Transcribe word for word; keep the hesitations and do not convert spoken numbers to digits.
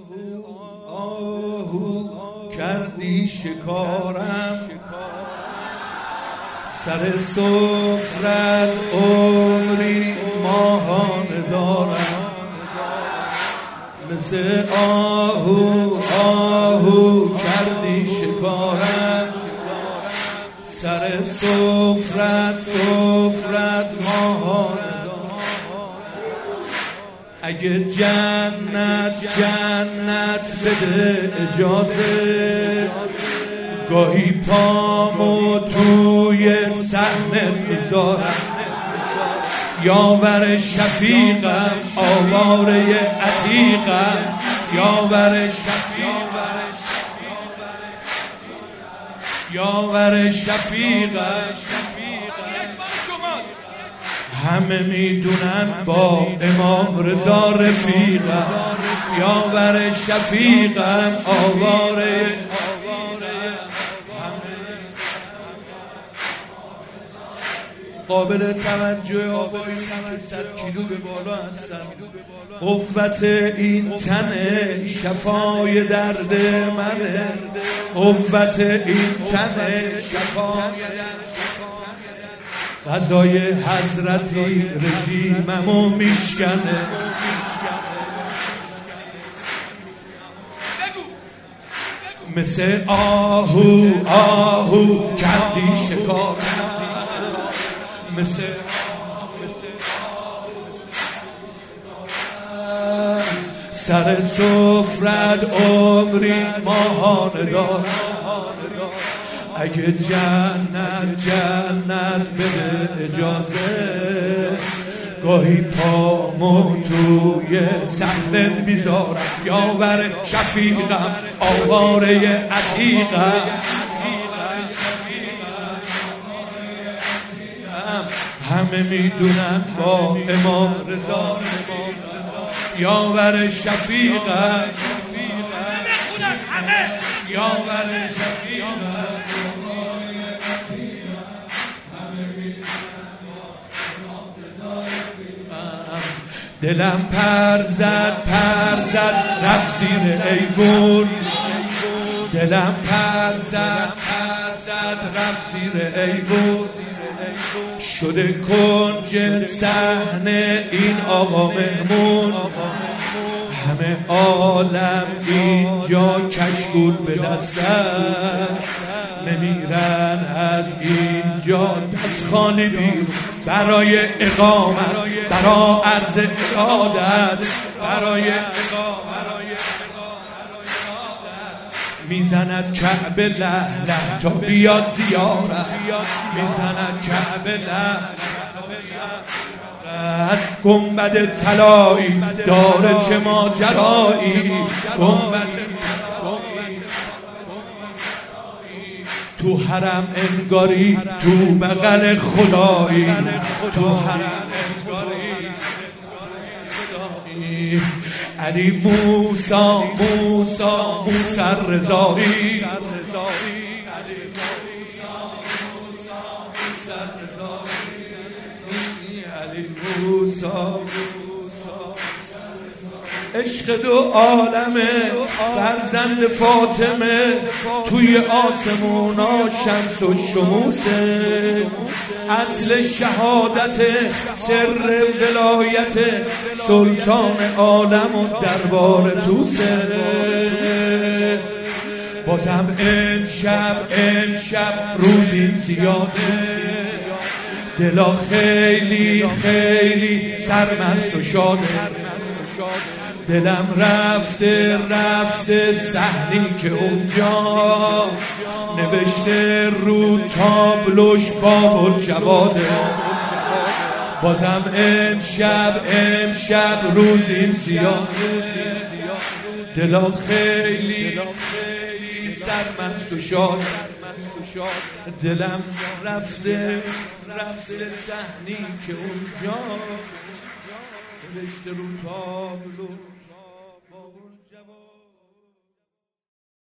آهو کردی شکارم، سر سفرت عمری ماهانه دارم. مثل آهو آهو کردی شکارم، سر سفرت سفرت ماهانه دارم. اگه جنت جنت بده اجازه، گاهی پامو توی صحنه میذارم. یاور شفیقم آواره عتیقم، یاور شفیقم یاور شفیقم. همه میدونن با امام رضا رفیقم، یاور شفیقم آواره. قابل توجه آقایی که صد کیلو به بالا هستم. قوت این تنه شفای درد منه، قوت این تنه شفای درد. غذای حضرتی رژیممو میشکنه. مثل آهو آهو کردی شکار، مثل سر سفرت عمری ماهانه دارم. اگه جنت جنت بده اجازه، گاهی پامو توی صحنه میذارم. یاور شفیقم آواره عتیقم، همه میدونن با امام رضا. یاور شفیقم یاور شفیقم. دلم پر زد پر زد رفت زیر ایوون، دلم پر زد پر زد رفت زیر ایوون. شده کنج صحنه این آقا مهمون، همه عالم اینجا کشکول به دستن. نمیرن از اینجا دست خالی بیرون، برای اقامت، برای عرض ارادت، برای میزند کعبه له له تا بیاد زیارت، میزند کعبه له گنبد طلایی داره چه ماجرایی. گنبد تو حرم انگاری تو بغل خدایی، تو حرم انگاری خدایی. علی موسا موسا موسا رضایی، علی موسا عشق دو عالمه، فرزند فاطمه توی آسمونا شمس و شموسه. اصل شهادت سر ولایت سلطان عالم و دربار توسه. بازم امشب امشب روزی زیاده، دلا خیلی خیلی سرمست و شاده. دلم رفته رفته صحنی که اونجا نوشته رو تابلوش باب الجواده. بازم امشب امشب روزیم زیاده، دلا خیلی خیلی سرمست و شاد. دلم رفته رفته صحنی که اونجا نوشته رو تابلو